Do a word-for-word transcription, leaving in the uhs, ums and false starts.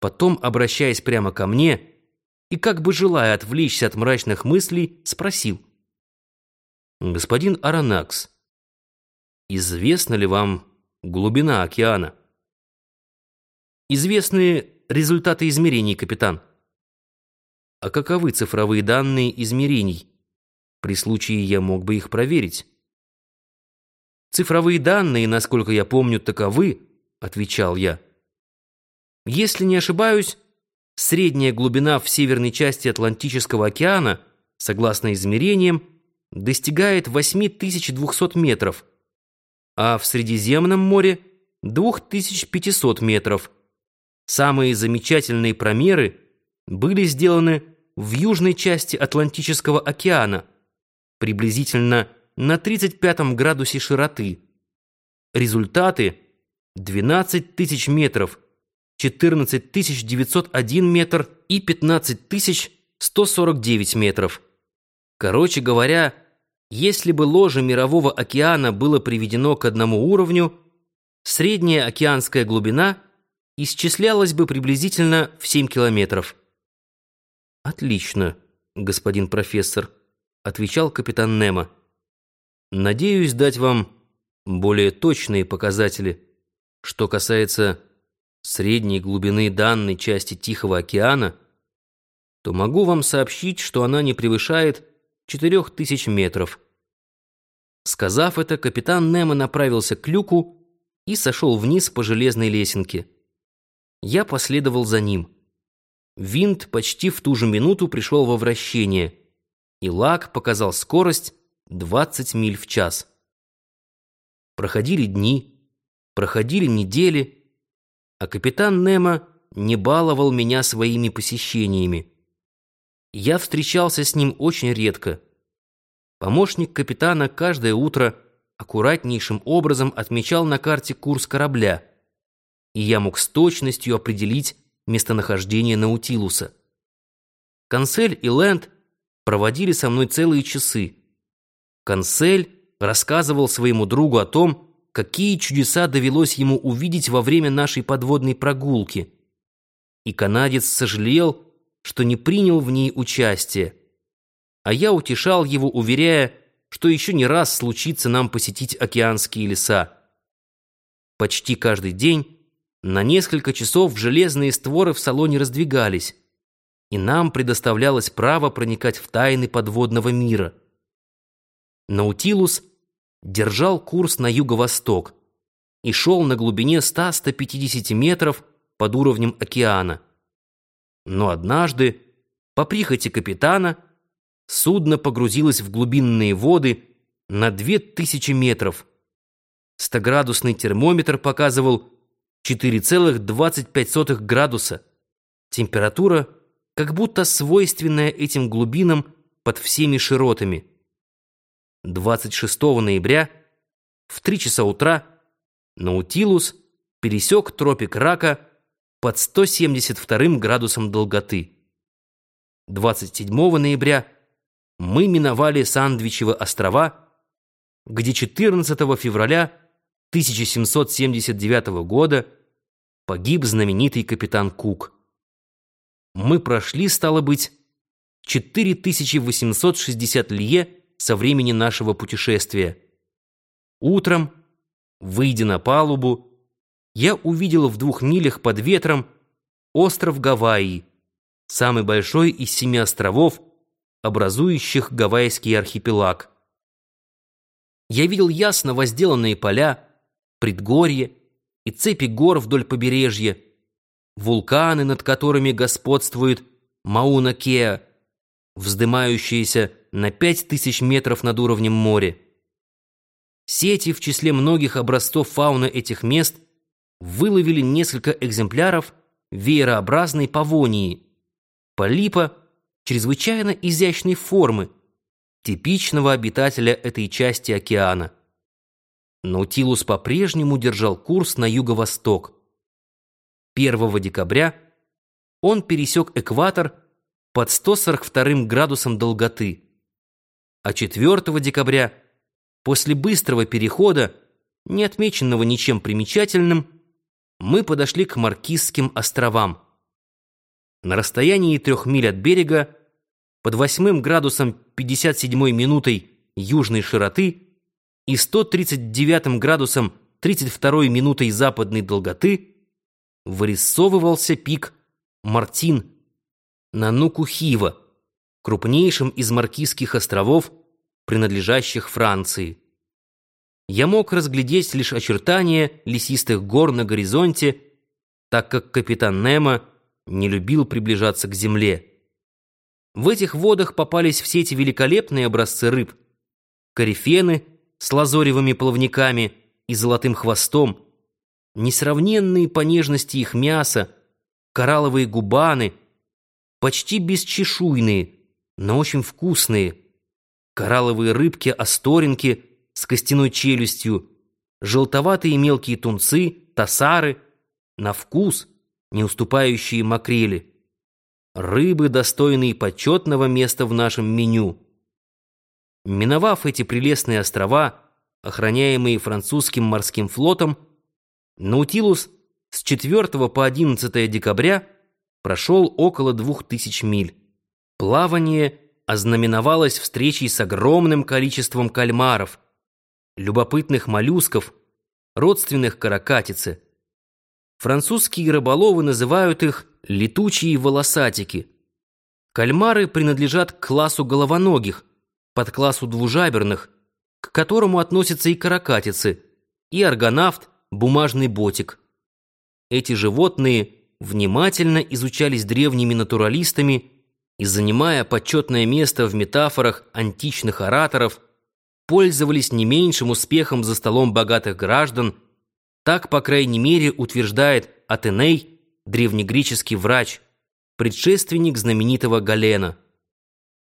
Потом, обращаясь прямо ко мне и как бы желая отвлечься от мрачных мыслей, спросил: «Господин Аронакс, известна ли вам глубина океана?» «Известны результаты измерений, капитан». «А каковы цифровые данные измерений? При случае я мог бы их проверить». «Цифровые данные, насколько я помню, таковы», — отвечал я. «Если не ошибаюсь, средняя глубина в северной части Атлантического океана, согласно измерениям, достигает восемь тысяч двухсот метров, а в Средиземном море — две тысячи пятьсот метров. Самые замечательные промеры были сделаны в южной части Атлантического океана, приблизительно на тридцать пятом градусе широты. Результаты — двенадцать тысяч метров, четырнадцать тысяч девятьсот один метр и пятнадцать тысяч сто сорок девять метров. Короче говоря, если бы ложе Мирового океана было приведено к одному уровню, средняя океанская глубина исчислялась бы приблизительно в семь километров. «Отлично, господин профессор», — отвечал капитан Немо. «Надеюсь дать вам более точные показатели. Что касается средней глубины данной части Тихого океана, то могу вам сообщить, что она не превышает четырех тысяч метров». Сказав это, капитан Немо направился к люку и сошел вниз по железной лесенке. Я последовал за ним. Винт почти в ту же минуту пришел во вращение, и лак показал скорость двадцать миль в час. Проходили дни, проходили недели, а капитан Немо не баловал меня своими посещениями. Я встречался с ним очень редко. Помощник капитана каждое утро аккуратнейшим образом отмечал на карте курс корабля, и я мог с точностью определить местонахождение Наутилуса. Консель и Лэнд проводили со мной целые часы. Консель рассказывал своему другу о том, какие чудеса довелось ему увидеть во время нашей подводной прогулки, и канадец сожалел, что не принял в ней участие, а я утешал его, уверяя, что еще не раз случится нам посетить океанские леса. Почти каждый день на несколько часов железные створы в салоне раздвигались, и нам предоставлялось право проникать в тайны подводного мира. Наутилус держал курс на юго-восток и шел на глубине ста-ста пятидесяти метров под уровнем океана. Но однажды, по прихоти капитана, судно погрузилось в глубинные воды на две тысячи метров. Стоградусный термометр показывал четыре целых двадцать пять сотых градуса. Температура, как будто свойственная этим глубинам под всеми широтами. двадцать шестого ноября в три часа утра Наутилус пересек тропик Рака под сто семьдесят вторым градусом долготы. двадцать седьмого ноября мы миновали Сандвичевы острова, где четырнадцатого февраля тысяча семьсот семьдесят девятого года погиб знаменитый капитан Кук. Мы прошли, стало быть, четыре тысячи восемьсот шестьдесят лье со времени нашего путешествия. Утром, выйдя на палубу, я увидел в двух милях под ветром остров Гавайи, самый большой из семи островов, образующих Гавайский архипелаг. Я видел ясно возделанные поля, предгорье и цепи гор вдоль побережья, вулканы, над которыми господствует Мауна-Кеа, вздымающиеся на пять тысяч метров над уровнем моря. Сети в числе многих образцов фауны этих мест выловили несколько экземпляров веерообразной павонии, полипа чрезвычайно изящной формы, типичного обитателя этой части океана. Наутилус по-прежнему держал курс на юго-восток. первого декабря он пересек экватор под сто сорок вторым градусом долготы, а четвёртого декабря, после быстрого перехода, не отмеченного ничем примечательным, мы подошли к Маркизским островам. на расстоянии трех миль от берега, под восьмым градусом пятьдесят седьмой минутой южной широты и сто тридцать девятым градусом тридцать второй минутой западной долготы, вырисовывался пик Мартин на Нукухива, крупнейшем из Маркизских островов, принадлежащих Франции. Я мог разглядеть лишь очертания лесистых гор на горизонте, так как капитан Немо не любил приближаться к земле. В этих водах попались все эти великолепные образцы рыб: корифены с лазоревыми плавниками и золотым хвостом, несравненные по нежности их мяса, коралловые губаны, почти бесчешуйные, но очень вкусные, коралловые рыбки-асторинки с костяной челюстью, желтоватые мелкие тунцы, тассары, на вкус не уступающие макрели, рыбы, достойные почетного места в нашем меню. Миновав эти прелестные острова, охраняемые французским морским флотом, Наутилус с четвёртого по одиннадцатое декабря прошел около двух тысяч миль. Плавание ознаменовалось встречей с огромным количеством кальмаров, любопытных моллюсков, родственных каракатице. Французские рыболовы называют их летучие волосатики. Кальмары принадлежат к классу головоногих, подклассу двужаберных, к которому относятся и каракатицы, и аргонавт, бумажный ботик. Эти животные внимательно изучались древними натуралистами и, занимая почетное место в метафорах античных ораторов, пользовались не меньшим успехом за столом богатых граждан. Так, по крайней мере, утверждает Атеней, древнегреческий врач, предшественник знаменитого Галена.